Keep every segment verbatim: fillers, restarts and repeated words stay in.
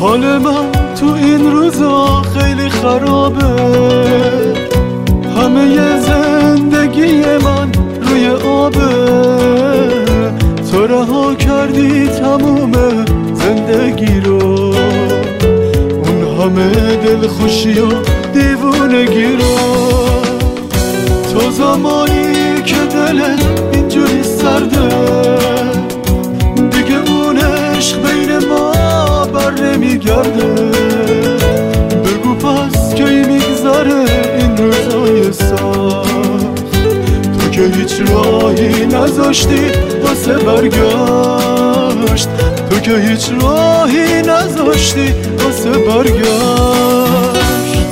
حال من تو این روزا خیلی خرابه، همه زندگی من روی آبه. تو رها کردی تموم زندگی رو، اون همه دلخوشی و دیوونگی رو. تو زمانی که دلت اینجوری سرده، دیگه اون عشق بین ما بر نمیگرده. بگو پس کی میگذره این روزای سخت، تو که هیچ راهی نذاشتی واسه برگشت، تو که هیچ راهی نذاشتی واسه برگشت.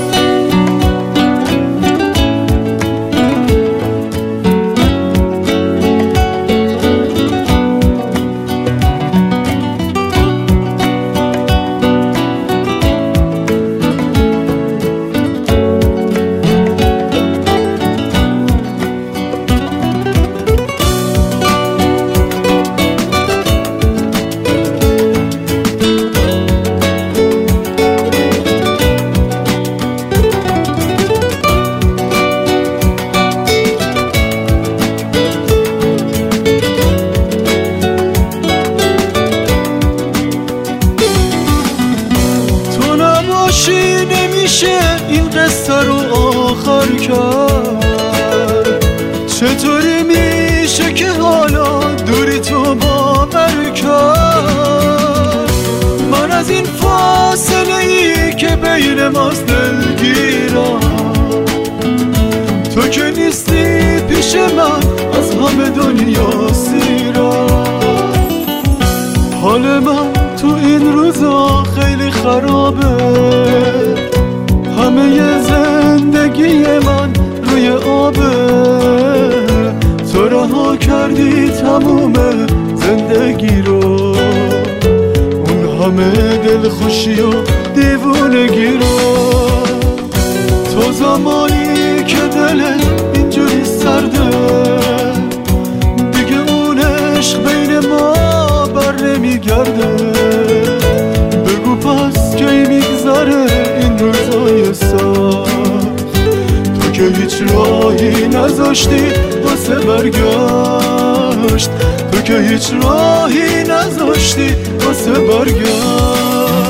نمیشه این قصه رو آخر کرد. چطوری میشه که حالا دوری تو باور کرد؟ من از این فاصله ای که بین ماست دلگیرم، تو که نیستی پیش من از همه دنیا سیرم. حال من تو این روزا خیلی خرابه، همه زندگی من روی آبه. تو رها کردی تموم زندگی رو، اون همه دلخوشی و دیوونگی رو. تو زمانی که دلت اینجوری سرده، دیگه اون عشق بین ما بر نمیگرده. بگو پس کی میگذره این روزای سخت، تو که هیچ راهی نذاشتی واسه برگشت، تو که هیچ راهی نذاشتی واسه برگشت.